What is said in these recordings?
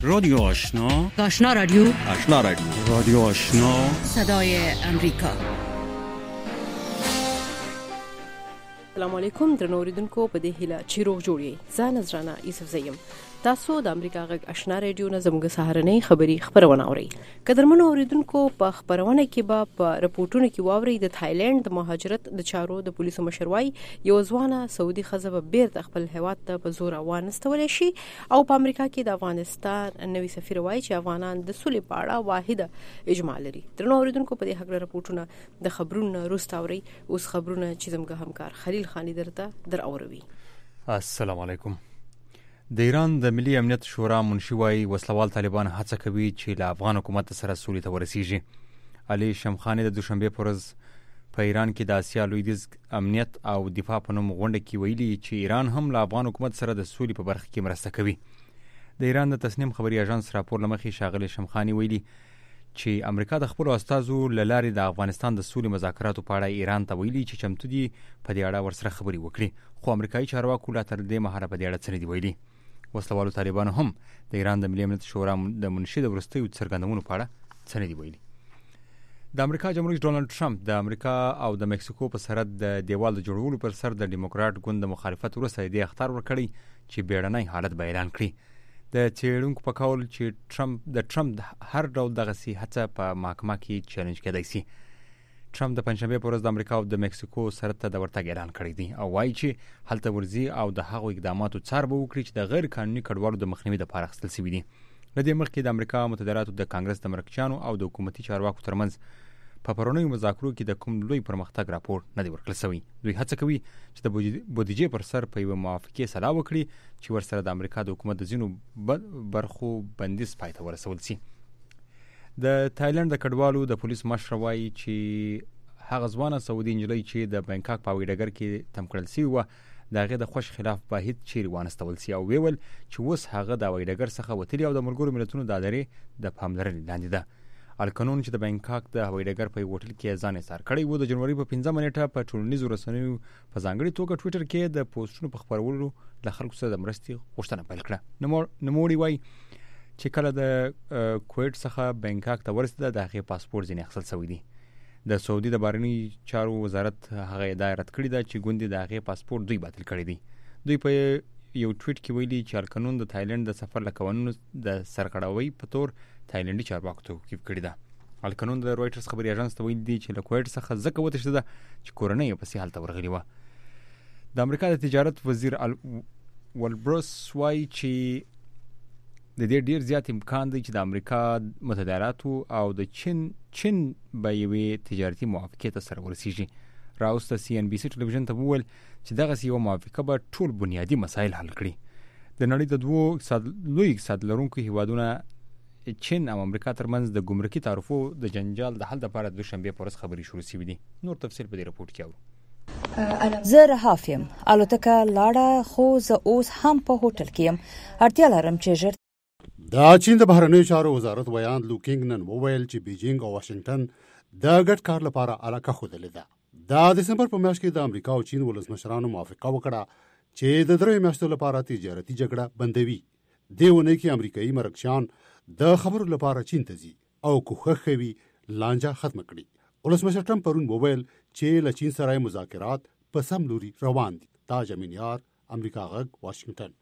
رادیو آشنا، آشنا رادیو، آشنا رادیو، رادیو آشنا، صدای امریکا. السلام علیکم درنو اوریدونکو، په دې هیله چې روغ جوړی. زه نظرانه یوسف زیم. تاسو د امریکا غږ آشنا رادیو نه زموږ سهارنۍ خبری خبرونه اورئ. قدرمنو اوریدونکو، په خبرونه کې په رپورټونو کې واوري د تایلند د مهاجرت د چارو د پولیسو مشروي یو ځوانه سعودي ښځه به بیرته خپل هیواد ته په زور وانستول شي او په امریکا کې د افغانستان نوي سفیر وایي چې افغانان د سولې په اړه واحده اجماع لري. درنو اوریدونکو، په دې هغه رپورټونه د خبرونو وروسته اورئ. اوس خبرونه چې زموږ همکار خلیل خانی در اوروي. السلام علیکم. د ایران د ملي امنیت شورا منشي وايي وسلوال طالبان هڅه کوي چې له افغان حکومت سره سولې ته ورسیږي. علي شمخاني د دوشنبه پر ورځ په ایران کې د آسیا لویدیځ امنیت او دفاع په نوم غونډه کې ویلي چې ایران هم له افغان حکومت سره د سولې په برخه کې مرسته کوي. د ایران د تسنیم خبري اژانس راپور لمخې شاغلي شمخاني ویلي چې امریکا د خپل استادو لارې د افغانستان د سولې مذاکراتو په اړه ایران ته ویلي چې چمتو دي په دې اړه ورسره خبري وکړي، خو امریکایي چارواکو لا تر دې مهاله په دې اړه څه نه دي ویلي. وسلوالو طالبانو هم د ایران د ملي امنیت شورا د منشي د وروستیو څرګندونو په اړه څه نه دي ویلي. د امریکا جمهور رئیس ډونالد ټرمپ د امریکا او د مکسیکو په سرحد د دیوال د جوړولو پر سر د ډیموکراټ ګوند د مخالفت وروسته یې اختیار ورکړی چې بیړنی حالت به اعلان کړي. د څېړونکو په قول چې ټرمپ هر ډول دغه هڅه په محکمه کې چیلنج کېدای شي. ټرمپ د پنځشنبه پر ورځ د امریکا او د مکسیکو سرحد ته د ورتګ اعلان کړی دی او وایي چې هلته ورځي او د هغو اقداماتو څار به وکړي چې د غیر قانوني کډوالو د مخنیوي لپاره اخیستل شوي دي. له دې مخکې د امریکا متحداتو د کانګرس د مرکچیانو او د حکومتي چارواکو ترمنځ په پرونیو مذاکرو کې د کوم لوی پرمختګ راپور نه دی ورکړل شوی. دوی هڅه کوي چې د بودیجې پر سر په یوه موافقې سلا وکړي چې ورسره د امریکا د حکومت د ځینو برخو بندیز پای ته ورسول شي. د تایلند د کډوالو د پولیس مشر وایي چې هغه ځوانه سعودي نجلۍ چې د بانکاک په هوایي ډګر کې تم کړل شوې وه د هغې د خوښ خلاف باید چیرې وانستول شي او ویل چې اوس هغه د هوایي ډګر څخه وتلې او د ملګرو ملتونو د ادارې د پاملرنې لاندې ده. القانون چې د بانکاک د هوایي ډګر په یو هوټل کې ځان ایثار کړی و د جنوري په 15 نیټه په ټولنیزو رسنیو په ځانګړې توګه ټویټر کې د پوسټونو په خپرولو له خلکو سره د مرستې غوښتنه پیل کړه. نوموړي وایي چې کله د کویټ څخه بانکاک ته ورسېده د هغې پاسپورټ ځینې اخیستل شوی دی. د سعودي د بهرني چارو وزارت هغه ادعا رد کړې ده چې ګوندې د هغې پاسپورټ دوی باطل کړی دی. دوی په یو ټویټ کې ویلي چې القانون د تایلند د سفر له قوانینو د سرغړاوۍ په تور تایلندي چارواکو توقیف کړې ده. القانون د رویټرز خبري اژانس ته ویلي دي چې له کویټ څخه ځکه وتښتېده چې کورنۍ یې پسې هلته ورغلې وه. د امریکا د تجارت وزیر ولبروس وایي چې د دې ډیر زیات امکان دی چې د امریکا متحداتو او د چین به یوې تجارتي موافقې ته سره ورسیږي. راوس د CNBC ټلویزیون ته وویل چې دغسې یوه موافقه به ټول بنیادي مسایل حل کړي. د نړۍ د دوو لوی اقتصاد لرونکو هیوادونه چین او امریکا ترمنځ د ګمرکي تعرفو د جنجال د حل لپاره دوشنبه په ورځ خبرې شروع شوې دي. نور تفصیل په دې رپورټ کې اورو. زه رهاف یم. الوتکه لاړه خو زه اوس هم په هوټل کې یم. اړتیا لرم چې ژر. د چین د بهرنیو چارو وزارت ویان لوکینګ نن وویل چې بیجینګ او واشنگټن د ګډ کار لپاره علاقه ښودلې ده. د دسمبر په میاشت کې د امریکا او چین ولسمشرانو موافقه وکړه چې د 3 میاشتو لپاره تجارتي جګړه بندوي. دې ونې کې امریکایي مرکچیان د خبرو لپاره چین ته ځي او کوښښ کوي لانجه ختم کړي. ولسمشر ټرمپ پرون وویل چې له چین سره مذاکرات په سم لوري روان دي. تاج امینیار، امریکا غږ، واشنگټن.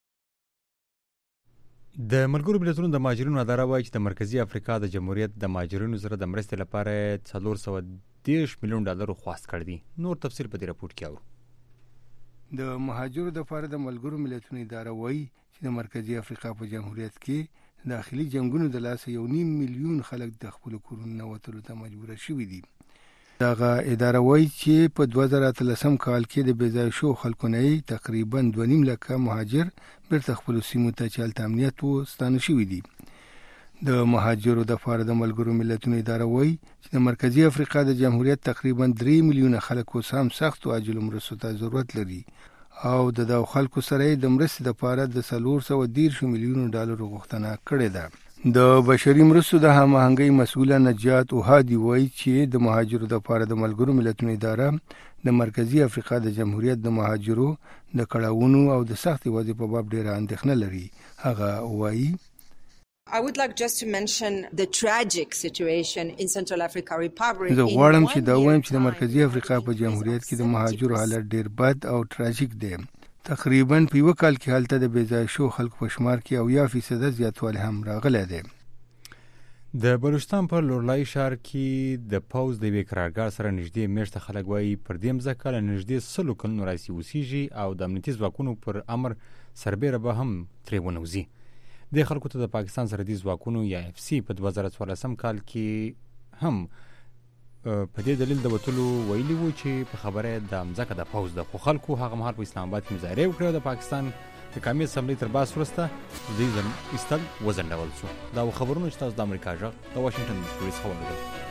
د ملګرو ملتونو د مهاجرینو اداره وایي چې د مرکزي افریقا د جمهوریت د مهاجرینو سره د مرستې لپاره $430 میلیون خواست کړی دی. نور تفصیل په دې رپورټ کې اورو. د مهاجرو لپاره د ملګرو ملتونو اداره وایي چې د مرکزي افریقا په جمهوریت کې داخلي جنگونو د لاسه 1.5 میلیون خلک د خپل کورونو نه وتلو ته مجبور شوي دي. دغه اداره وایي چې په 2013 کال کې د بېځایه شو خلکو نه تقریبا 2.5 لکه مهاجر بیرته خپلو سیمو ته چې هلته امنیت و ستانه شوي دي. د مهاجرو دپاره د ملګرو ملتونو اداره وایي چې د مرکزي افریقا د جمهوریت تقریبا 3 میلیونه خلک اوس هم سختو عاجلو مرستو ته ضرورت لري او د دغو خلکو سره د مرستې دپاره د $430 میلیونو غوښتنه کړې ده. د بشري مرستو د هماهنګۍ مسؤله نجات اوهادي وایي چې د مهاجرو دپاره د ملګرو ملتونو اداره د مرکزي افریقا د جمهوریت د مهاجرو د کړاوونو او د سختې وضع په باب ډېره اندېښنه لري. هغه وایي I would like just to mention the tragic situation in Central Africa Republic. زه غواړم چې دا وایم چې د مرکزی افریقا په جمهوریت کې د مهاجرو حالت ډیر بد او تراژیک دی. تقریبا په یو کال کې حالت د بېځای شو خلکو په شمار کې 80% زیاتوالی هم راغلی دی. د بلوچستان په لورلای ښار کې د پوز د یوې قرارګاه سره نږدې میاشته خلک وایي پر دې مځکه له نږدې 100 کلونو راهیسې اوسېږي او د امنیتي ځواکونو پر امر سربیره به هم ترې ونوځي. د خلکو ته د پاکستان سرحدي ځواکونو یا اف سی په 2014 کال کې هم په دې دلیل د وتلو ویلي وو چې په خبره د مځکه د پوز د خلکو هغه مهال په اسلام آباد کې مظاهره وکړه. د پاکستان د قومي اسمبلی تر باس وروسته د دې ایستل وځنډول شو. دا خبرونه چې تاسو د امریکا ژغ د واشنگټن د پولیس خبرونه ده.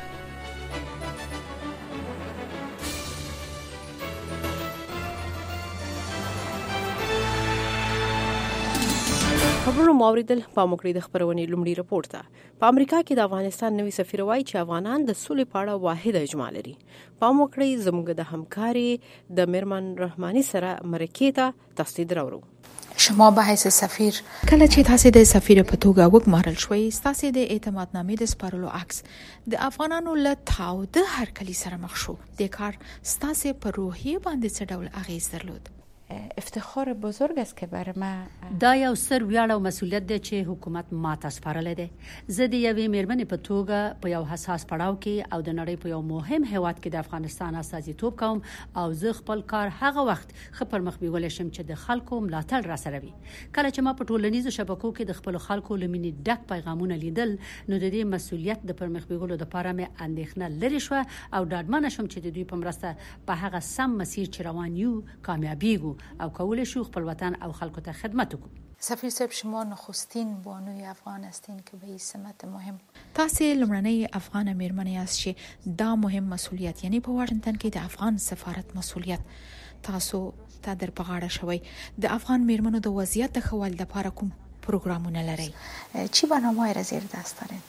خبرونه موریدل په موکړی د خبرونې لومړی رپورت ده. په امریکا کې د افغانستان نوی سفیر وایي چې افغانان د سولې په اړه واحد اجماع لري. په موکړی زموږ د همکاري د میرمن رحماني سره مرکې ته تاسو درورو. شما به حیث سفیر کله چې تاسو د سفیر په توګه وګمارل شوي تاسو د اعتمادنامې د سپارلو عکس د افغانانو له تاو د هرکلی سره مخ شو. د کار تاسو په روحیه باندې څه ډول اغیز درلود؟ افتخار بزرگ است که بر ما دا یو ستر ویاړ او مسولیت دی چې حکومت ماته سپارلی دی. زه د یوې میرمنې په توګه په یو حساس پړاو کې او د نړۍ په یو مهم هیواد کې د افغانستان استازیتوب کوم او زه خپل کار هغه وخت ښه پر مخ بیولی شم چې د خلکو ملاتړ راسره وي. کله چې ما په ټولنیزو شبکو کې د خپلو خلکو له مینې ډک پیغامونه لیدل نو د دې مسولیت د پر مخ بیولو دپاره مې اندېښنه لرې شوه او ډاډمنه شوم چې د دوی په مرسته په هغه سم مسیر چې روان یو کامیابیږو او کولای شو خپل وطن او خلکو ته خدمت وکړو. سفیر صاحب شما نخستین بانوی افغان هستین که به این سمت مهم تاسو لمړنۍ افغان میرمنې یاست چې دا مهم مسولیت یعنی په واشنگټن کې د افغان سفارت مسولیت تاسو ته در په غاړه شوی. د افغان میرمنو د وضعیت د ښه والي لپاره کوم پروګرامونه لرئ؟ چی برنامه‌ای را زیر دست دارین؟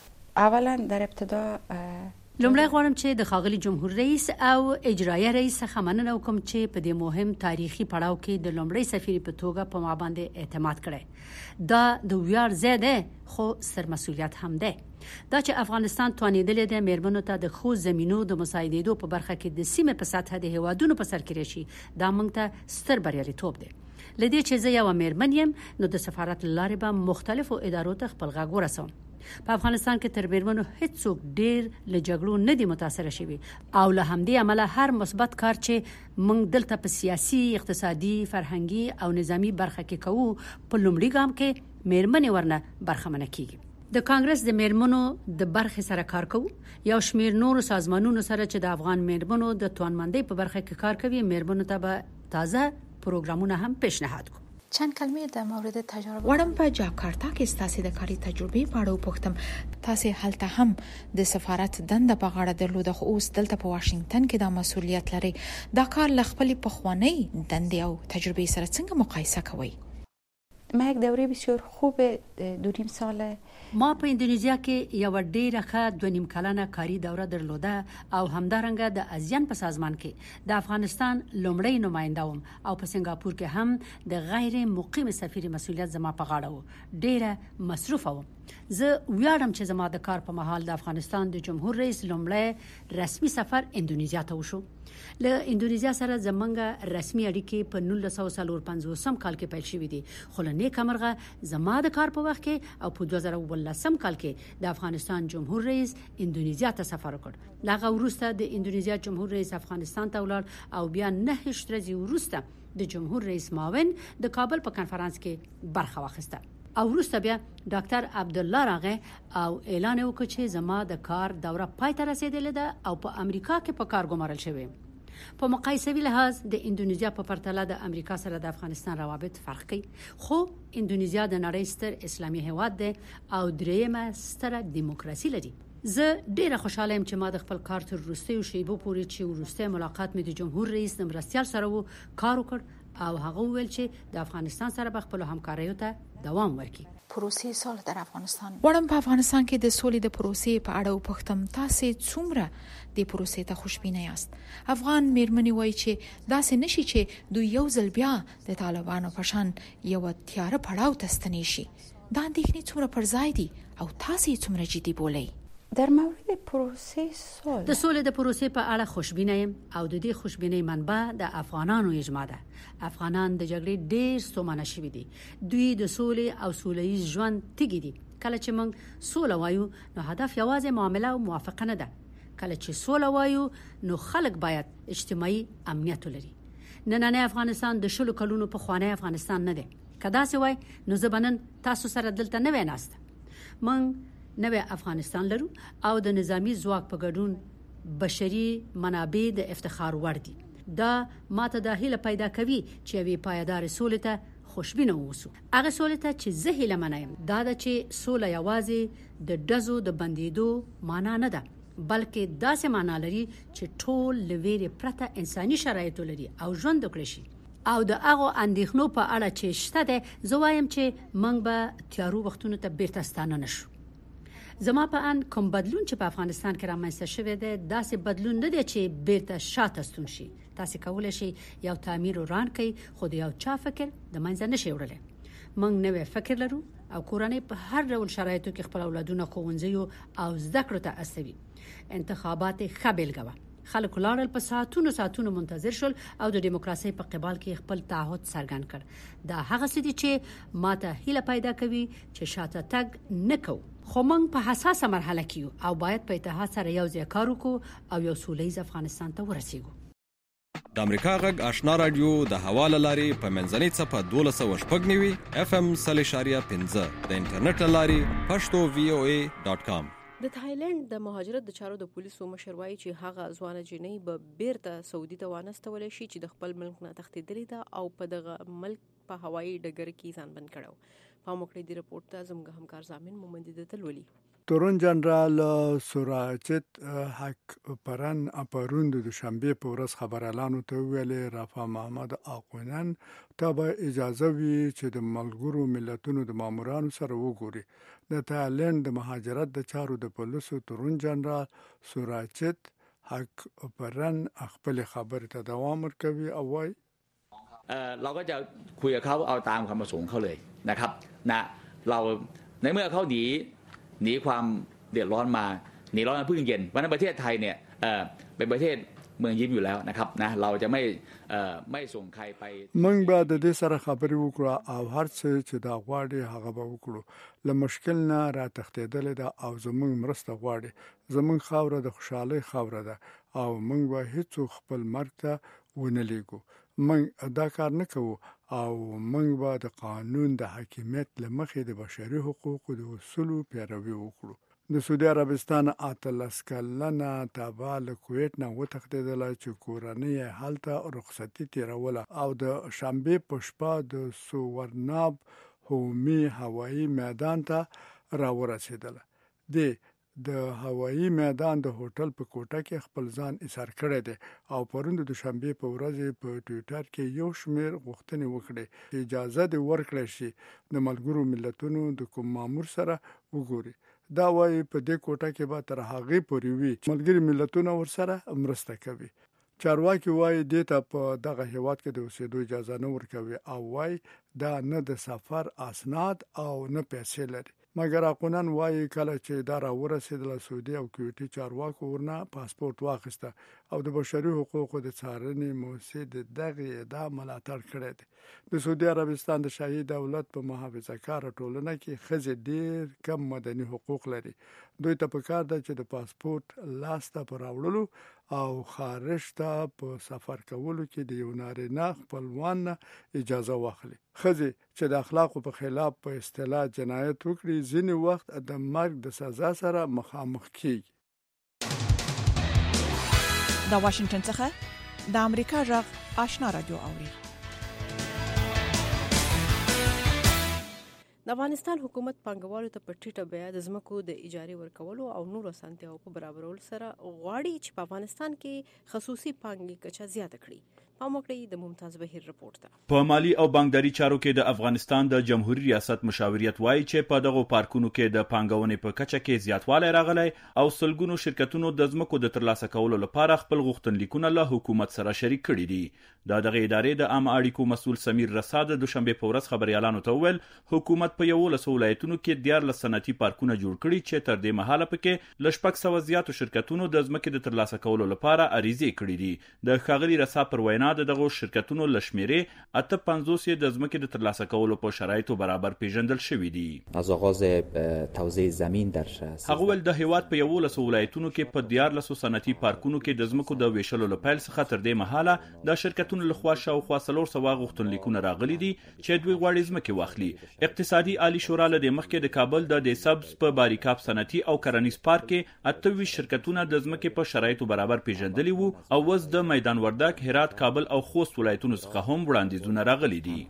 اولا در ابتدا لومړی غواړم چې د ښاغلي جمهور رئیس او اجرایه رئیس څخه مننه وکړم چې په دې مهم تاریخي پړاو کې د لومړی سفیر په توګه په ما باندې اعتماد کړی. دا د ویاړ ځای دی خو ستر مسولیت هم دی. دا چې افغانستان توانېدلی دی میرمنو ته د ښو زمینو د مساعدېدو په برخه کې د سیمې په سطحه د هیوادونو په سر کې راشي. دا موږ ته ستر بریالیتوب دی. له دې چې زه یوه میرمن یم نو د سفارت له لارې به مختلفو ادارو ته خپل غږ ورسوم. په افغانستان کې تر میرمنو هیڅوک ډیر له جګړو نه دي متاثره شوي او له همدې امله هر مثبت کار چې موږ دلته په سیاسي، اقتصادي، فرهنګي او نظامی برخه کې کوو په لومړي ګام کې میرمنې ورنه برخمنه کیږي. د کانګرس د میرمنو د برخې سره کار کوو. یو شمیر نورو سازمانونو سره چې د افغان میرمنو د توانمندۍ په برخه کې کار کوي میرمنو ته به تازه پروګرامونه هم پیشنهاد کوو. چند کلمه در مورد تجربه وړم په جاکارتا کې ستاسو د کاري تجربې په اړه وپوښتم. تاسو هلته هم د سفارت دنده په غاړه درلوده خو اوس دلته په واشنگټن کې دا مسولیت لري. دا کار له خپلې پخوانۍ دندې او تجربې سره څنګه مقایسه کوئ؟ ما یک دوره بسیار خوب 2.5 ساله ما په اندونیزیا کې یو ډیره ښه 2.5 کلنه کاري دوره درلوده او همدارنګه د آزیان په سازمان کې د افغانستان لومړی نماینده وم او په سنگاپور کې هم د غیر مقیم سفیر مسولیت زما په غاړه و. ډیره مصروفه وم. زه ویاړم چې زما د کار په مهال د افغانستان د جمهور رئیس لومړی رسمي سفر اندونیزیا ته وشو. له اندونیزیا سره زمونږ رسمي اړیکې په 1950 کال کې پیل شوې دي خو له نیکه مرغه زما د کار په وخت کې او په 2018 کال کې د افغانستان جمهور رئیس اندونیزیا ته سفر وکړ. هغه وروسته د اندونیزیا جمهور رئیس افغانستان ته ولاړ او بیا 9 ورځې وروسته د جمهور رئیس معاون د کابل په کنفرانس کې برخه واخیسته او وروسته بیا ډاکټر عبدالله راغی او اعلان وکړ چې زما د کار دوره پای ته رسیدلې ده او په امریکا کې په کار ګمارل شوی. په مقایسوي لحاظ د اندونیزیا په پرتله د امریکا سره د افغانستان روابط فرق کوي خو اندونیزیا د نړۍ ستر اسلامي هیواد دی او دریمه ستره دیموکراسي لري. زه ډیره خوشاله یم چې ما د خپل کار تر وروستیو شیبو پورې چې وروستی ملاقات مې د جمهور رئیس د مرستیال سره و کار وکړ او هغه وویل چې د افغانستان سره به خپلو همکاریو ته دوام ورکړي. پروسې سال در افغانستان وړم په افغانستان کې د سولې د پروسې په اړه وپوښتم. تاسو څومره د پروسې ته خوشبینه یاست؟ افغان میرمنې وایي چې داسې نشي چې دوی یو ځل بیا د طالبانو په شان یو تیاره پړاو ته ستنې شي. دا اندېښنې څومره پر ځای دي او تاسو یې څومره جدي بولئ؟ در مورد پروسه صلح د سولې د پروسې په اړه خوشبینه یم او د دې خوشبینۍ منبع د افغانانو اجماع ده. افغانان د جګړې ډېر ستومانه شوي دي. دوی د سولې او سولهییز ژوند تږي دي. کله چې موږ سوله وایو نو هدف یوازې معامله او موافقه نه ده. کله چې سوله وایو نو خلک باید اجتماعي امنیت ولري. نننی افغانستان د شلو کلونو په خوانی افغانستان نه دی. که داسې وای نو زه به نن تاسو سره دلته نه وای ناسته. موږ نوې افغانستان لرو او د نظامی ځواک په ګډون بشري منابع د افتخار وړ دي. دا ماته د هیله پیدا کوي چې وی پایدار سولې ته خوشبینه اوسو. هغه سولې ته چې زه هیله منم دا د چې سوله یوازې د ډزو د بندیدو معنا نه ده، بلکې داسې معنا لري چې ټول لویری پرته انساني شرایط لري او ژوند وکړي شي. او د هغه اندېښنو په اړه چې شته ده زه وایم چې موږ به تیارو وختونو ته بیرته ستانه نشو. زما په ان کوم بدلون چې په افغانستان کې رامنځته شوی دی داسې بدلون نه دی چې بیرته شاته ستون شي. تاسو کولای شئ یو تعمیر وران کړئ خو د یو چا فکر د منځ نه شي وړلی. موږ نوې فکر لرو او کورنۍ په هر ډول شرایطو کې خپل اولادونه ښوونځیو او زده کړو ته استوي. انتخابات ښه بیلګه وه. خلک لاړل په ساعتونو منتظر شول او د دیموکراسي په قبال کې خپل تعهد څرګند کړ. دا هغه څه دي چې ماته هیله پیدا کوي چې شاته تګ نه کوو، خو موږ په حساسه مرحله کې یو او باید په اتحاد سره یو ځای کار وکړو او یو سولهییز افغانستان ته ورسیږو. د امریکا غږ آشنا رادیو د حواله لاري په منځنۍ صفه 1290 FM 0.5 د انټرنیټ لاري pashto.voa.com. د تایلند د مهاجرت د چارو د پولیسو مشر وایي چې هغه ځوانه جنۍ به بیرته سعودي ته وانستولی شي چې د خپل ملک نه تښتېدلې ده او په دغه ملک په هوایي ډګر کې ځان بند کړو. پام وکړئ د رپورټ ته زموږ همکار زامن مومندي د تلولي. تورن جنرال سوراچت حق پرن پرون د دوشنبه په ورځ خبر اعلان ته ویلې رافا محمد اقوینن ته به اجازه وي چې د ملګرو ملتونو د مامورانو سره وګوري. د تایلند د مهاجرت د چارو د پولیسو تورن جنرال سوراچت حق پرن خپل خبر ته دوام ورکوي او وايي เราก็จะคุยกับเขาเอาตามคำประสงค์เขาเลยนะครับนะเราในเมื่อเขาหนีความเดือดร้อนมาหนีร้อนมาเพิ่งเย็นวันนั้นประเทศไทยเนี่ยเป็นประเทศเมืองยิ้มอยู่แล้วนะครับนะเราจะไม่ส่งใครไปموږ به د دې سره خبرې وکړو او هر څه چې دا غواړي هغه به وکړو. له مشکل نه را تښتېدل ده او زموږ مرسته غواړي. زموږ خاوره د خوشحالۍ خاوره ده او موږ به هیڅ خپل مرګ ته ونه لیږو. موږ دا کار نه کوو او موږ به د قانون د حاکمیت لمخې د بشري حقوقو د اصولو پیروي وکړو. د سعودي عربستان اتلس کلنه تابع له کویت نه وتښتېدله چې کورنۍ یې هلته رخصتي تېروله او د شنبې په شپه د سوورناب هومي هوایي میدان ته راورسېدله. د هوایي میدان د هوټل په کوټه کې خپل ځان ایثار کړی دی او پرون د دوشنبې په ورځ په ټویټر کې یو شمېر غوښتنې وکړې چې اجازه دې ورکړی شي د ملګرو ملتونو د کوم مامور سره وګوري. دا وایي په دې کوټه کې به تر هغې پورې وي چې ملګري ملتونه ورسره مرسته کوي. چارواکي وایي دې ته په دغه هیواد کې د اوسېدو اجازه نه ورکوي او وایي دا نه د سفر اسناد او نه پیسې لري. مګر اقوینن وایي کله چې دا راورسېدله سعودي او کویتي چارواکو ورنه پاسپورت واخیسته او د بشري حقوقو د څارنې موسسې د دغه ادعا ملاتړ کړی دی. د سعودي عربستان د شاهي دولت په محافظه کاره ټولنه کې ښځې ډېر کم مدني حقوق لري. دوی ته پکار ده چې د پاسپورت لاسته په راوړلو او خارج ته په سفر کولو کې د یو نارینه خپلوان نه اجازه واخلي. ښځې چې د اخلاقو په خلاف په اصطلاح جنایت وکړي ځینې وخت د مرګ د سزا سره مخامخ کیږي. د واشنگټن څخه د امریکا غږ آشنا رادیو اوري. د افغانستان حکومت پانګوالو ته په ټیټه بیه د ځمکو د اجارې ورکولو او نورو اسانتیاوو په برابرولو سره غواړي چې په افغانستان کې خصوصي پانګې کچه زیاته کړي. پام وکړئ د ممتاز بهیر رپورټ ته. په مالی او بانکداري چارو کې د افغانستان د جمهوریت ریاست مشاوریت وایي چې په دغه پارکونو کې د پانګونې په کچه کې زیاتوالی راغلی او سلګونو شرکتونو د ځمکو د ترلاسه کولو لپاره خپل غوښتنلیکونه له حکومت سره شریک کړي دي. د دغه ادارې د عامه اړیکو مسؤل سمیر رسا د دوشنبه په ورځ خبريالانو ته وویل حکومت په 11 ولایتونو کې 14 صنعتي پارکونه جوړ کړي چې تر دې مهاله پکې ل 600 زیاتو شرکتونو د ځمکې د ترلاسه کولو لپاره عریضې کړې دي. د ښاغلي رسا پر وینا دغه شرکتونو ل شمیرې 58 د ځمکې د ترلاسه کولو په شرایطو برابر پیژندل شوي دي. از آغاز توزیع زمین در هغه ول د هیواد په 11 ولایتونو کې په 14 صنعتي پارکونو کې د ځمکو د ویشلو لپاره څخه تر دې مهاله د شرکتونو لخوا شاوخوا 300 غوښتنلیکونه راغلي دي چې دوی غواړي ځمکې واخلي. اقتصادي عالی شورا له مخکې د کابل د سبز په باریکاپ صنعتي او کرنیز پارک کې 28 شرکتونه د ځمکې په شرایطو برابر پیژندلي وو او وز د میدان وردګ، هرات، کابل او خوست ولایتونو څخه هم وړاندیزونه راغلي دي.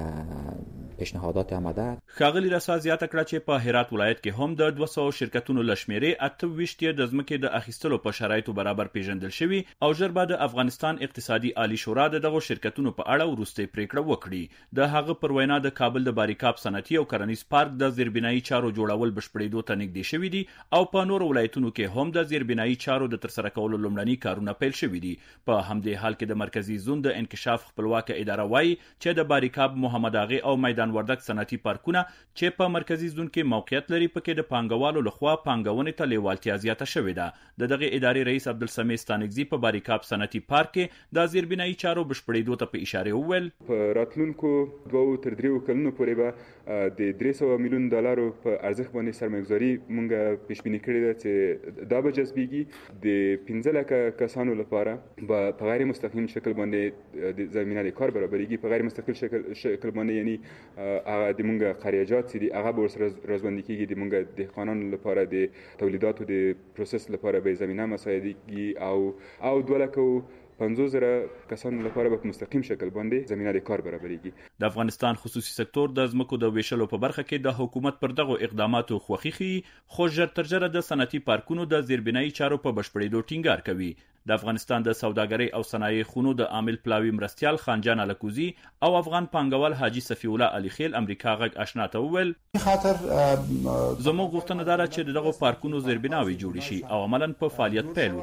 پیشنهادات آمده. ښاغلي رسا زیاته کړه چې په هرات ولایت کې هم د 200 شرکتونو ل شمیرې 28 د ځمکې د اخیستلو په شرایطو برابر پیژندل شوي او ژر به د افغانستان اقتصادي عالی شورا دغه شرکتونو په اړه وروستۍ پریکړه وکړي. د هغه پر وینا د کابل د باریکاپ صنعتي او کرنیز پارک د زیربنایي چارو جوړول بشپړېدو ته نږدې شوي دي او په نور ولایتونو کې هم د زیربنایي چارو د ترسره کولو لومړني کارونه پیل شوي دي. په همدې حال کې د مرکزی زون د انکشاف خپلواک اداره وایي چې د باریکاپ، محمد اغه او میدان وردګ صنعتي پارکونه چې په مرکزی زون کې موقعیت لري پکې د پانګوالو لخوا پانګونې ته لیوالتیا زیاته شوې ده. دغه ادارې رئیس عبدالسمیع ستانکزي په باریکاپ صنعتي پارک کې د زیربنایي چارو بشپړېدو ته په اشاره وویل په راتلونکو 2 تر 3 کلونو پورې به د 300 میلیون ډالرو په ارزښت باندې سرمایه‌ګذاري مونږ پیشبیني کړې ده چې دا به جذبېږي. د 15 لکه کسانو لپاره په غیر مستقیم شکل باندې د زمینه د کار برابرېږي. په غیر مستقل شکل باندې یعنی هغه د مونږ خارجات چې دی هغه به ورسره رازبندي کېږي. د مونږ دهقانانو لپاره د تولیداتو د پروسس لپاره به زمینه مساعدېږي او 250,000 کسانو لپاره په مستقیم شکل باندې زمینه د کار برابرېږي. د افغانستان خصوصي سکتور د ځمکو د ویشلو په برخه کې د حکومت پر دغه اقداماتو خوښي ښيي خو ژر تر ژره د صنعتي پارکونو د زیربنایي چارو په بشپړېدو ټینګار کوي. د افغانستان د سوداګرۍ او صنایع خونو د عامل پلاوي مرستيال خانجان الکوزي او افغان پانګوال حاجی صفی الله علي خیل امریکا غږ آشنا ته وویل خاطر زموږ غوښتنه ده چې دغه پارکونو زیربناوي جوړ شي او عملاً په فعالیت پیل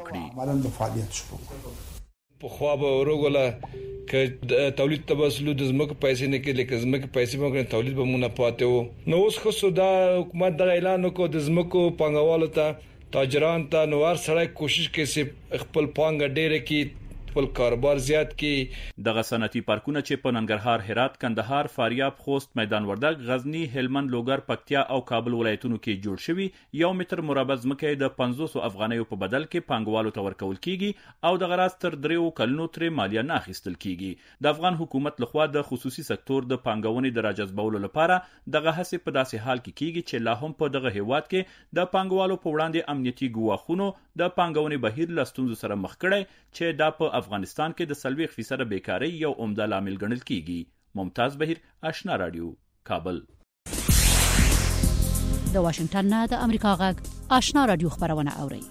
وکړي. په خوا به ورغله ک تولید تبصلو د زمکه پیسې نه کې لکه زمکه پیسې مونږ تولید به مونږ نه پاتې وو. نو اوس خو سودا حکومت د اعلان وکړ د زمکو پنګوالو ته تاجران ته نوار سړی کوشش کوي چې خپل پانګه ډېره کې خپل کاروبار زیات کړي. دغه صنعتي پارکونه چې په ننګرهار، هرات، کندهار، فاریاب، خوست، میدان وردګ، غزنی، هلمند، لوګر، پکتیا او کابل ولایتونو کې جوړ شوي 1 متر مربع ځمکه د 500 افغانیو په بدل کې پانګوالو ته ورکول کیږي او د غراس تر 3 کلونو ترې مالیه نه اخیستل کیږي. د افغان حکومت لخوا د خصوصي سکتور د پانګونې د راجذبولو لپاره دغه هڅې په داسې حال کې کیږي چې لا هم په دغه هیواد کې د پانګوالو په وړاندې امنیتي ګواښونو د پانګونې بهیر له ستونزو سره مخ کړي چې دا په افغانستان کې د 40% بیکاری یو عمده لامل ګڼل کیږي. ممتاز بهیر، آشنا رادیو، کابل. د واشنگټن نه د امریکا غږ آشنا رادیو خبرونه اوري.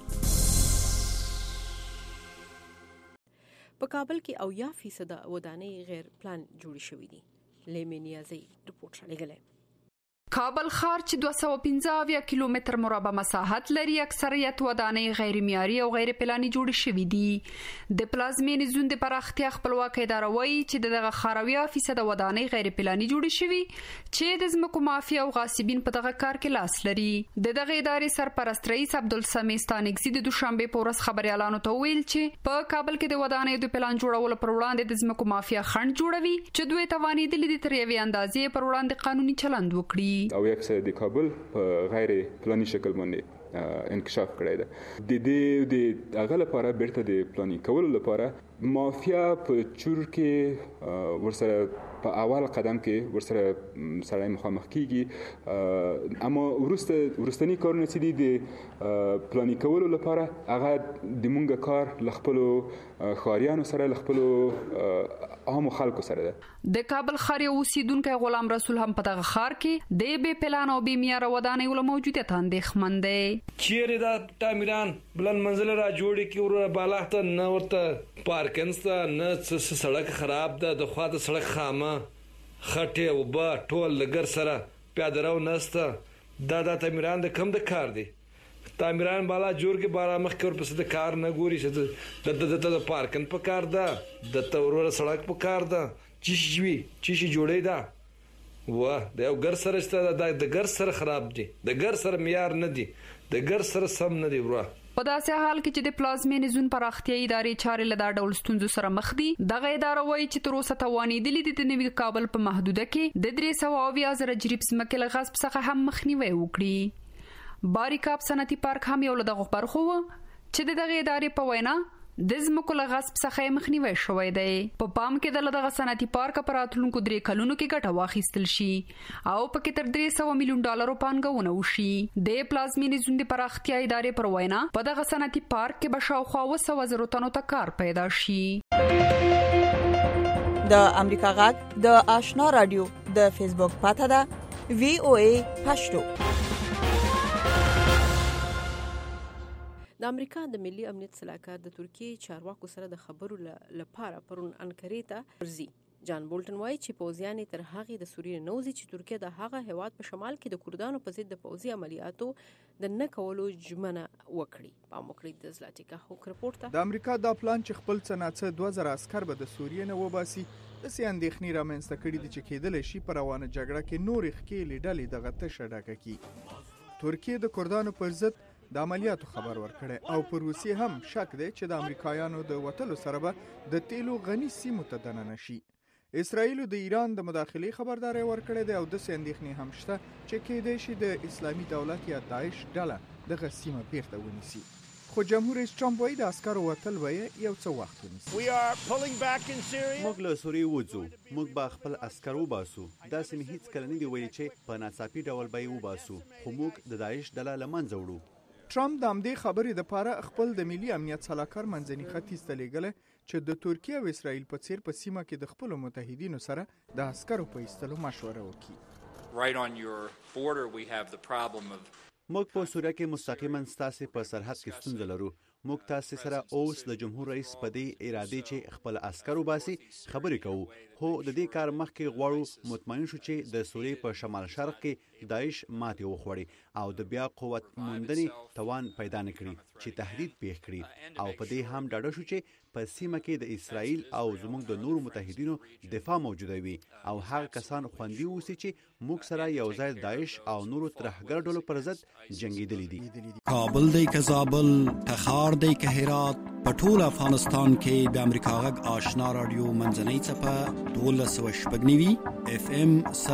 په کابل کې 80% ودانۍ غیر پلان جوړ شوې دي. لیمنیازي رپورټ راغلی. کابل ښار چې 215 کیلومتر مربع مساحت لري اکثریت ودانۍ غیر معیاري او غیر پلاني جوړ شوي دي. د پلازمینې زون د پراختیا خپلواک اداره وایي چې دغه خاروي 80% ودانۍ غیر پلاني جوړ شوي چې د ځمکو مافیا او غاصبین په دغه کار کې لاس لري. دغه ادارې سرپرست رئیس عبدالسمیع ستانکزي د دوشنبه په ورځ خبريالانو ته ویل چې په کابل کې د ودانۍ د پلان جوړولو پر وړاندې د ځمکو مافیا خنډ جوړوي چې دوی توانېدل دي تر یوې اندازې پر وړاندې قانوني چلند وکړي. او یکسر د کابل په غیر پلاني شکل باندې انکشاف کړی ده. د هغه لپاره بیرته د پلاني کولو لپاره مافیا په چور کې ورسره په اول قدم کې ورسره سړی مخامخ کیږي اما ورستنی کارونه چې دي د پلاني کولو لپاره هغه د مونږ کار لخپلو خاریانو سره لخپلو عام خلکو سره ده. د کابل ښار اوسیدونکو غلام رسول هم په دغه ښار کې د بې پلان او بې معیار ودانۍ له موجودیت اندېښمن دی. چیرې دا تعمیران بلند منزل را جوړ کی ور بالاخته نه ورته پارکنسته نه سړک خراب ده د خواته سړک خامه خټه او با ټول لګر سره پیادرو نسته دا تعمیران د کم د کار دی. تعمیران بالا جوړ کې بارا مخ کور پس د کار نه ګوري چې د پارکن په کار ده د تورور سړک په کار ده چی جوړې ده د یو ګر سره شته د ګر سره خراب دي د ګر سره معیار نه دي د ګر سره سم نه دی وروه. په داسې حال کې چې د پلازمینې زون پراختیايي ادارې چارې له دا ډول ستونزو سره مخ دي. دغه اداره وایي چې تر اوسه توانېدلې دي د نوي کابل په محدوده کې د 320,000 جریب ځمکې له غصب څخه هم مخنیوی وکړي. باریکاب صنعتي پارک هم یو له دغو برخو و چې د دغه ادارې په وینا د ځمکو له غصب څخه مخنیوی شوی دی. په پام کې د دغه صنعتي پارک په راتلونکو 3 کلونو کې ګټه واخیستل شي او پکې تر $300 میلیون پانګونه وشي. د پلازمینې زون د پراختیا ادارې پر وینا په دغه صنعتي پارک کې به شاوخوا 100,000 تنو ته کار پیدا شي. د امریکا غږ د آشنا رادیو د فیسبوک پاته ده VOA پښتو. د امریکا د ملي امنیت صلاحکار د ترکیې چارواکو سره د خبرو لپاره پرون انکرې ته ورځي. جان بولټن وایي چې پوځیان تر هغه د سوریې نوځي چې ترکیه د هغه هیواد په شمال کې د کردانو په ضد د پوځي عملیاتو د نه کولو ژمنه وکړي. په موکړې د زلاتیکا هوک رپورت ته د امریکا دا پلان چې خپل څناڅه 2000 عسكر به د سوریې نه وباسي د سیاندېخنی رامنځته کړي دي چې کېدل شي پر روانه جګړه کې نور ښکېلې ډلې دغه تشه ډکه کی. ترکیه د کردانو پر ضد د عملیاتو خبر ورکړي او پر روسیې هم شک دی چې د امریکایانو د وټلو سره به د تیلو غني سیمو ته دننه شي. اسرائیل د ایران د مداخلې خبرداري ورکړې ده او د سیندېخنی هم شته چې کېدای شي د اسلامي دولت یا داعش ډله دغه سیمه بیرته ونیسي. خو جمهور رئیس ټرمپ وایي د عسکرو وټل به یو څه وخت ونیسي. موږ له سوریې وځو، موږ به خپل عسکر وباسو. دا سیمه هیڅ کله نه دی ویلي چې په ناڅاپي ډول به یې وباسو، خو موږ د داعش ډله له منځه وړو. ټرمپ د همدې خبرې لپاره خپل د ملي امنیت صلاحکار منځني ختیځ ته لیږلی چې د ترکیه او اسرائیل په څیر په سیمه کې د خپلو متحدینو سره د عسکرو په ایستلو مشوره وکړي. موږ په سوریه کې مستقیما ستاسې په سرحد کې ستونزه لرو. موږ تاسې سره اوس د جمهور رئیس په دې اراده چې خپل عسکر وباسي خبرې کوو، خو د دې کار مخکې غواړو مطمئن شو چې د سوریې په شمال شرق کې داعش ماتې وخوړي او د بیا قوت موندنې توان پیدا نه کړي چې تهدید پیښ کړي، او په دې هم ډاډه شو چې په سیمه کې د اسرائیل او زموږ د نورو متحدینو دفاع موجوده وي او هغه کسان خوندي اوسي چې موږ سره یو ځای داعش او نورو ترهګر ډلو پر ضد جنگیدلي دي. کابل دی که زابل، تخار دی که هرات، په ټول افغانستان کې د امریکا غږ آشنا رادیو منځنۍ څپه 1290 FM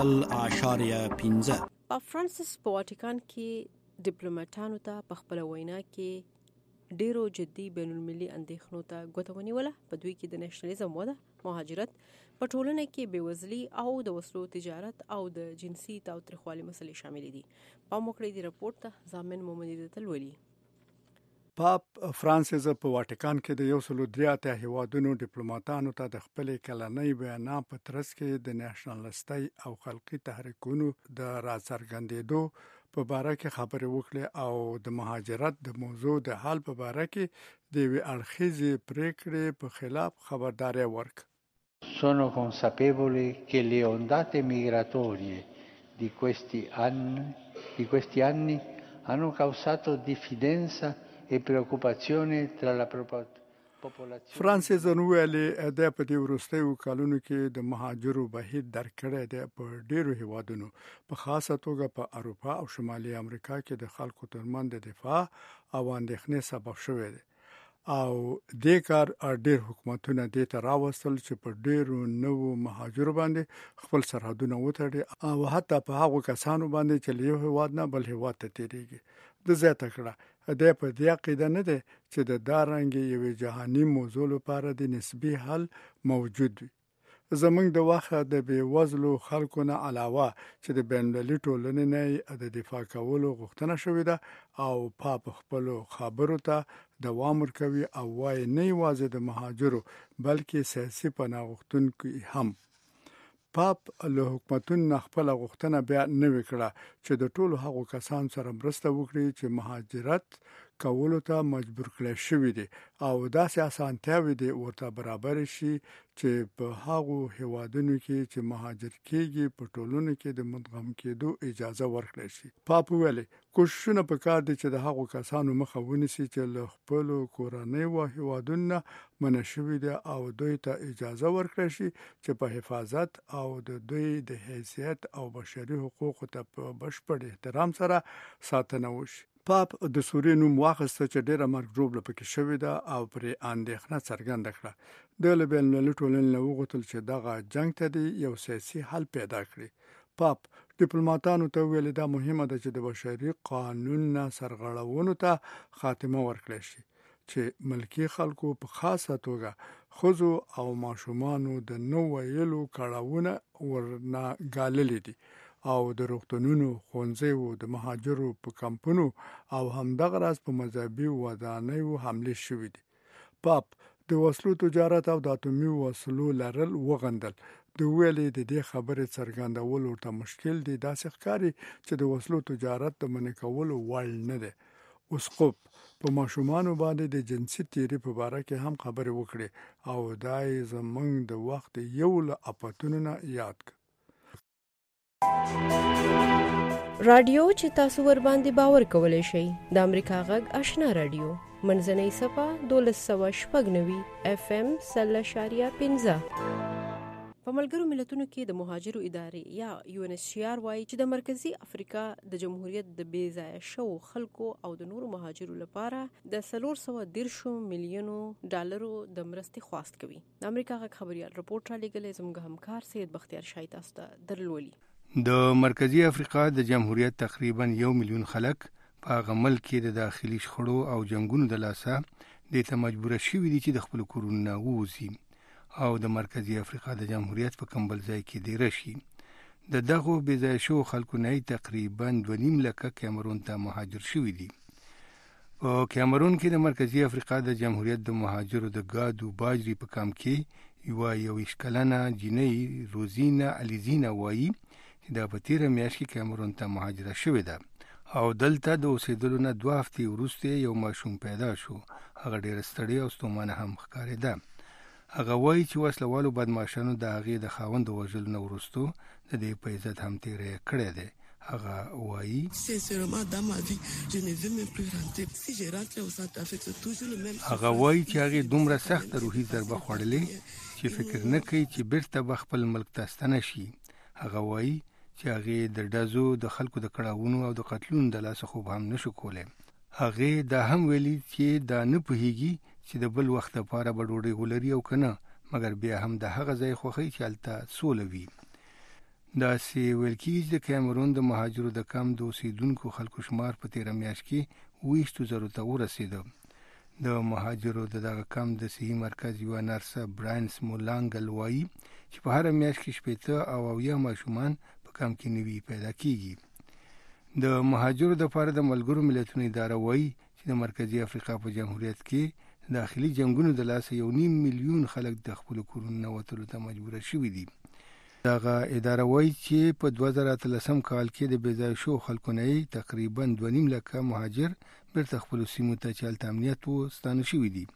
0.15. په فرانسس په واټیکان کې ډیپلوماټانو ته په خپل وینا کې ډیرو جدي بین المللي اندېښنو ته ګوته ونیوله. په دوی کې د نېشنلزم وده، مهاجرت، په ټولنه کې بېوزلي او د وسلو تجارت او د جنسي تاوتریخوالي مسلې شاملې دي. په موکړې د رپورت ته ضامن مومند تلولي. پاپ فرانسیس په واټیکان کې د 103 هیوادونو ډیپلوماټانو ته د خپل کلنۍ بیان په ترڅ کې د نېشنلستۍ او خلقي تحریکونو د راڅرګندېدو په باره کې خبرې وکړې او د مهاجرت د موضوع د حل په باره کې د یوې اړخیزې پریکړې په خلاف خبرداری ورکړه. Sono consapevole che le ondate migratorie di questi anni hanno causato diffidenza e preoccupazione tra la popolazione. فرانسیس ویلي د په دې وروستیو کلونو کې د مهاجرو بهیر درکړی دی په ډیرو هیوادونو، په خاصه توګه په اروپا او شمالي امریکا کې د خلکو ترمنځ د دفاع او اندېښنې سبب شوی دی او دې کار ډیر حکومتونه دې ته راوستل چې په ډیرو نوو مهاجرو باندې خپل سرحدونه وتړي او حتی په هغو کسانو باندې چې له یو هیواد نه بل هیواد ته تیریږي. د زیاته کړه د په دې عقیده نه ده چې د دارنګ یوې جهاني موضوع لپاره د نسبی حل موجود وي. زمونږ د وخت د بېوزلو خلکو نه علاوه چې د بین‌المللي ټولنې نه د دفاع کولو غوښتنه شوې ده او په خپلو خبرو ته دوام ورکوي او وایي نه یوازې د مهاجرو بلکې سیاسي پناه غوښتونکو هم. پاپ له حکومتونو خپل غوښتنه بیا نوې کړه چې د ټولو هغو کسانو سره مرسته وکړي چې مهاجرت کولو ته مجبور کړی شوی دی او داسې اسانتیاوې دي ورته برابر شي چې په هغو هیوادونو کې چې مهاجر کېږي په ټولنو کې د مدغم کېدو اجازه ورکړي شي. پاپ ویلي کوششونه پکار دي چې د هغو کسانو مخه ونیسي چې له خپل کورنۍ او هیوادونو منع شوي دي او دوی ته اجازه ورکړي شي چې په حفاظت او د دوی د حیثیت او بشري حقوقو ته په بشپړ احترام سره ساتنه وشي. پاپ د سوریې نوم واخیسته چې ډېره مرګ ژوبله پکې شوې ده او پرې اندېښنه څرګنده کړه. د بین المللي ټولنې نه وغوښتل چې دغه جنګ ته د یو سیاسي حل پیدا کړي. پاپ ډیپلوماټانو ته ویلي دا مهمه ده چې د بشري قانون سرغړونو ته خاتمه ورکړي شي چې ملکی خلکو په خاصه توګه ښځو او ماشومانو د نو ویلو کړاوونه ورنه ګاللي دي او د روغتونونو، ښوونځیو، د مهاجرو په کمپونو او همدغه راز په مذهبي ودانیو حملې شوې دي. پاپ د وسلو تجارت او د اتومي وسلو لرل وغندل. د ویلې د دې خبرې څرګندول ورته مشکل دي. داسې ښکاري چې د وسلو تجارت د منع کولو وړ نه دی. اسقف په ماشومانو باندې د جنسي تیري په باره کې هم خبرې وکړي او دا یې زموږ د وخت یو له اپتونو نه یاد کړ. رادیو چې تاسو ور باندې باور کولای شئ د امریکا غږ آشنا رادیو منځنۍ صفه 1290 FM 0.15 په ملګرو ملتونو کې د مهاجرو ادارې یا UNHCR وایي چې د مرکزی افریقا د جمهوریت د بې ځایه شو خلکو او د نورو مهاجرو لپاره د 413 میلیونو ډالرو د مرستې خواست کوي. د امریکا غږ خبريال رپورټ را لېږلی زموږ همکار سید بختیار شاه تاسو ته درلولي. د مرکزی افریقا د جمهوریت تقریبا 1 میلیون خلک په هغه ملک کې د داخلي شخړو او جنگونو د لاسه د ته مجبور شوي دي چې د خپل کورونو ووځي او د مرکزی افریقا د جمهوریت په کمبل ځای کې دی راشي. د دغه بې ځای شو خلکو نه تقریبا 2.5 لکه کیمرون ته مهاجر شوي دي. په کیمرون کې د مرکزی افریقا د جمهوریت د مهاجرو د ګادو باجری په کام کې یو کلنه جنۍ روزینا الیزینا وایي چې د په تیره میاشت کې کیمرون ته مهاجره شوې ده او دلته د اوسېدلو نه 2 هفتې وروسته یو ماشوم پیدا شو. هغه ډېره ستړې او ستومانه هم ښکارېده. هغه وایي چې وسلوالو بدمعشانو د هغې د خاوند وژلو نه وروسته د دې په عزت هم تیری کړی دی. هغه وایي چې هغې دومره سخت روحي ضربه خوړلې چې فکر نه کوي چې بیرته به خپل ملک ته ستنه شي. هغه وایي چې هغې د ډزو د خلکو د کړاوونو او د قتلونو د لاسه خوب هم نشو کولی. هغې دا هم ویلي چې دا نه پوهیږي چې د بل وخت لپاره به ډوډۍ ولري او که نه، مګر بیا هم د هغه ځای خوښوي چې هلته سوله وي. داسې ویل کېږي د کیمرون د مهاجرو د کم د اوسېدونکو خلکو شمار په تېره میاشت کې 20,000 ته ورسېده. د مهاجرو د دغه کم د صحي مرکز یوه نرسه براینس مولانګل وایي چې په هره میاشت کې 80 او 90 ماشومان په کم کې نوي پیدا کېږي. د مهاجرو دپاره د ملګرو ملتونو اداره وایي چې د مرکزی افریقا په جمهوریت کې داخلي جنگونو د لاسه 1.5 میلیون خلک د خپل کورونو نه وتلو ته مجبور شوي دي. دغه اداره وایي چې په 2013 کال کې د بې ځای شو خلکو نه تقریبا 2.5 لکه مهاجر بیرته خپلو سیمو ته چې هلته امنیت و ستانه شوي دي.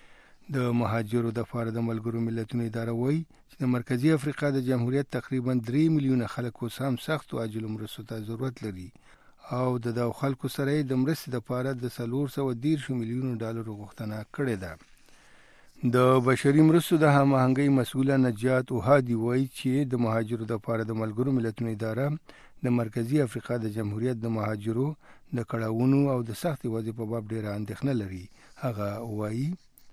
د مهاجرو دپاره د ملګرو ملتونو اداره وایي چې د مرکزی افریقا د جمهوریت تقریبا 3 میلیونه خلک اوس هم سختو عاجلو مرستو ته ضرورت لري او د دغو خلکو سره د مرستې دپاره د 413 میلیونو ډالرو غوښتنه کړې ده. د بشري مرستو د هماهنګۍ مسؤله نجات اوهادي وایي چې د مهاجرو دپاره د ملګرو ملتونو اداره د مرکزی افریقا د جمهوریت د مهاجرو د کړاوونو او د سختې وضع په باب ډېره اندېښنه لري. هغه وایي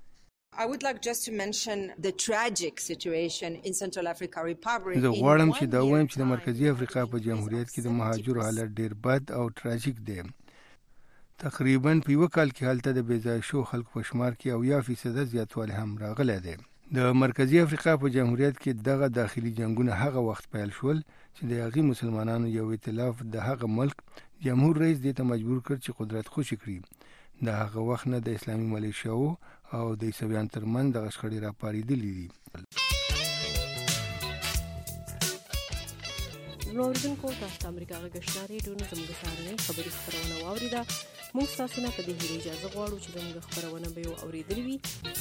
I would like just to mention the tragic situation in Central Africa Republic. زه غواړم چې دا وایم چې د مرکزی افریقا په جمهوریت کې د مهاجرو حالت ډېر بد او تراژیک دی. تقریبا په یو کال کې هلته د بې ځای شو خلکو په شمار کې 90% زیاتوالی هم راغلی دی. د مرکزی افریقا په جمهوریت کې دغه داخلي جنگونه هغه وخت پیل شول چې د هغې مسلمانانو یو ائتلاف د هغه ملک جمهور رئیس دې ته مجبور کړ چې قدرت خوشي کړي. د هغه وخت نه د اسلامي ملیشیاو او د عیسویانو ترمنځ دغه شخړې راپارېدلې دي. نو اوریدونکو تاسو د امریکا غږ آشنا رادیو زموږ سهارنۍ خبري خپرونه واوریده. موږ تاسو نه په دې هیله اجازه غواړو چې زموږ خبرونه به یو اوریدلې وي.